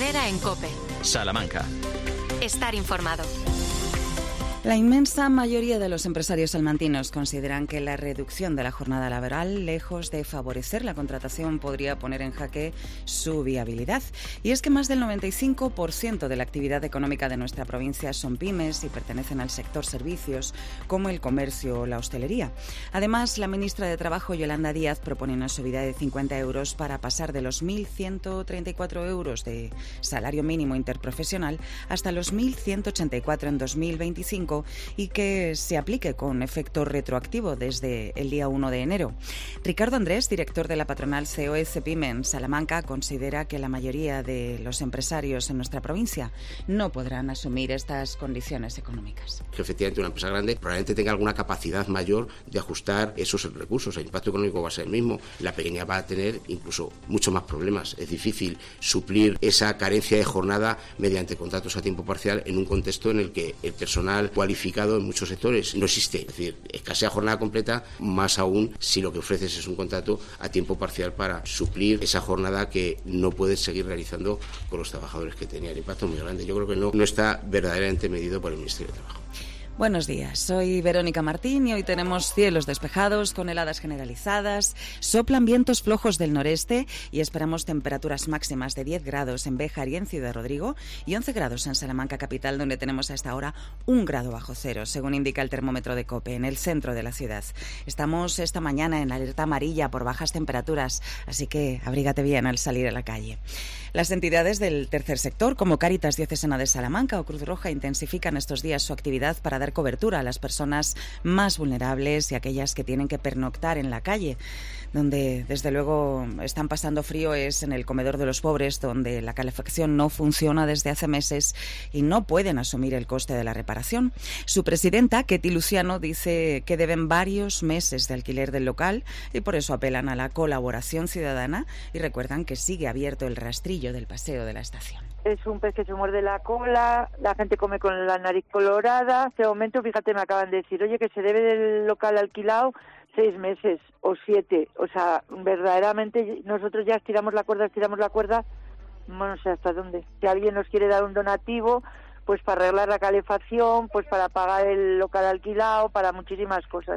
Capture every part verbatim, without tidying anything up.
Herrera en COPE. Salamanca. Estar informado. La inmensa mayoría de los empresarios salmantinos consideran que la reducción de la jornada laboral, lejos de favorecer la contratación, podría poner en jaque su viabilidad. Y es que más del noventa y cinco por ciento de la actividad económica de nuestra provincia son pymes y pertenecen al sector servicios, como el comercio o la hostelería. Además, la ministra de Trabajo, Yolanda Díaz, propone una subida de cincuenta euros para pasar de los mil ciento treinta y cuatro euros de salario mínimo interprofesional hasta los mil ciento ochenta y cuatro en dos mil veinticinco, y que se aplique con efecto retroactivo desde el día uno de enero. Ricardo Andrés, director de la patronal C O E Cepyme en Salamanca, considera que la mayoría de los empresarios en nuestra provincia no podrán asumir estas condiciones económicas. Que efectivamente una empresa grande probablemente tenga alguna capacidad mayor de ajustar esos recursos. El impacto económico va a ser el mismo. La pequeña va a tener incluso muchos más problemas. Es difícil suplir esa carencia de jornada mediante contratos a tiempo parcial en un contexto en el que el personal cualificado en muchos sectores no existe. Es decir, escasea jornada completa, más aún si lo que ofreces es un contrato a tiempo parcial para suplir esa jornada que no puedes seguir realizando con los trabajadores que tenía. El impacto es muy grande. Yo creo que no, no está verdaderamente medido por el Ministerio de Trabajo. Buenos días, soy Verónica Martín y hoy tenemos cielos despejados con heladas generalizadas, soplan vientos flojos del noreste y esperamos temperaturas máximas de diez grados en Béjar y en Ciudad Rodrigo y once grados en Salamanca capital, donde tenemos a esta hora un grado bajo cero, según indica el termómetro de COPE, en el centro de la ciudad. Estamos esta mañana en alerta amarilla por bajas temperaturas, así que abrígate bien al salir a la calle. Las entidades del tercer sector, como Cáritas Diocesana de Salamanca o Cruz Roja, intensifican estos días su actividad para dar cobertura a las personas más vulnerables y aquellas que tienen que pernoctar en la calle. Donde, desde luego, están pasando frío es en el comedor de los pobres, donde la calefacción no funciona desde hace meses y no pueden asumir el coste de la reparación. Su presidenta, Ketty Luciano, dice que deben varios meses de alquiler del local y por eso apelan a la colaboración ciudadana y recuerdan que sigue abierto el rastrillo del paseo de la estación. Es un pez que se muerde la cola, la gente come con la nariz colorada. En este momento, fíjate, me acaban de decir, oye, que se debe del local alquilado seis meses o siete. O sea, verdaderamente nosotros ya estiramos la cuerda, estiramos la cuerda, no sé hasta dónde. Si alguien nos quiere dar un donativo, pues para arreglar la calefacción, pues para pagar el local alquilado, para muchísimas cosas.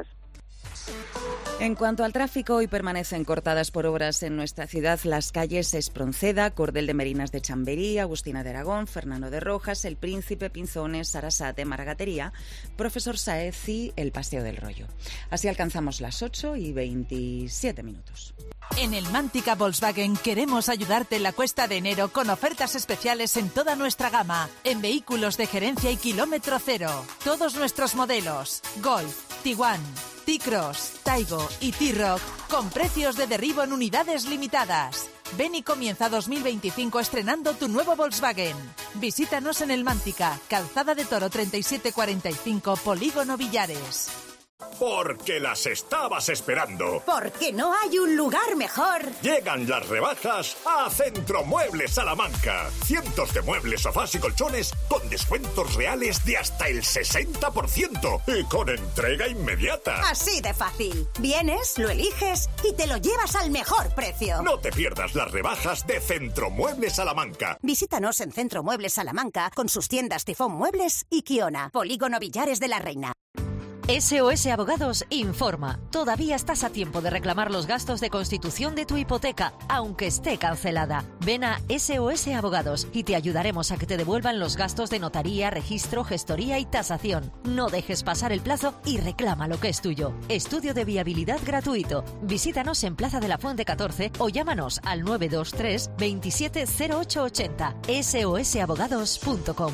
En cuanto al tráfico, hoy permanecen cortadas por obras en nuestra ciudad las calles Espronceda, Cordel de Merinas de Chamberí, Agustina de Aragón, Fernando de Rojas, El Príncipe, Pinzones, Sarasate, Maragatería, Profesor Sáez y el Paseo del Rollo. Así alcanzamos las ocho y veintisiete minutos. En el Mántica Volkswagen queremos ayudarte en la cuesta de enero con ofertas especiales en toda nuestra gama, en vehículos de gerencia y kilómetro cero. Todos nuestros modelos, Golf, Tiguan, T-Cross, Taigo y T-Rock con precios de derribo en unidades limitadas. Ven y comienza dos mil veinticinco estrenando tu nuevo Volkswagen. Visítanos en el Mántica, Calzada de Toro treinta y siete cuarenta y cinco, Polígono Villares. Porque las estabas esperando. Porque no hay un lugar mejor. Llegan las rebajas a Centromuebles Salamanca. Cientos de muebles, sofás y colchones con descuentos reales de hasta el sesenta por ciento y con entrega inmediata. Así de fácil. Vienes, lo eliges y te lo llevas al mejor precio. No te pierdas las rebajas de Centromuebles Salamanca. Visítanos en Centromuebles Salamanca con sus tiendas Tifón Muebles y Kiona. Polígono Villares de la Reina. S O S Abogados informa. Todavía estás a tiempo de reclamar los gastos de constitución de tu hipoteca, aunque esté cancelada. Ven a S O S Abogados y te ayudaremos a que te devuelvan los gastos de notaría, registro, gestoría y tasación. No dejes pasar el plazo y reclama lo que es tuyo. Estudio de viabilidad gratuito. Visítanos en Plaza de la Fuente catorce o llámanos al nueve dos tres, veintisiete cero ocho ochenta. S O S abogados punto com.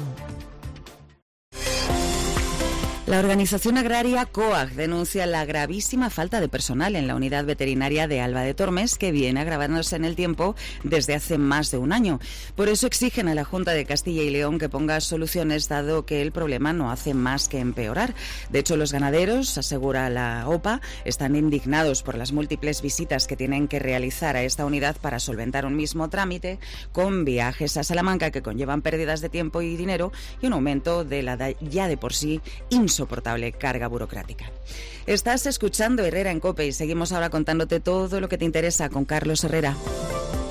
La organización agraria COAG denuncia la gravísima falta de personal en la unidad veterinaria de Alba de Tormes, que viene agravándose en el tiempo desde hace más de un año. Por eso exigen a la Junta de Castilla y León que ponga soluciones, dado que el problema no hace más que empeorar. De hecho, los ganaderos, asegura la OPA, están indignados por las múltiples visitas que tienen que realizar a esta unidad para solventar un mismo trámite, con viajes a Salamanca que conllevan pérdidas de tiempo y dinero y un aumento de la ya de por sí insoportable insoportable carga burocrática. Estás escuchando Herrera en COPE y seguimos ahora contándote todo lo que te interesa con Carlos Herrera.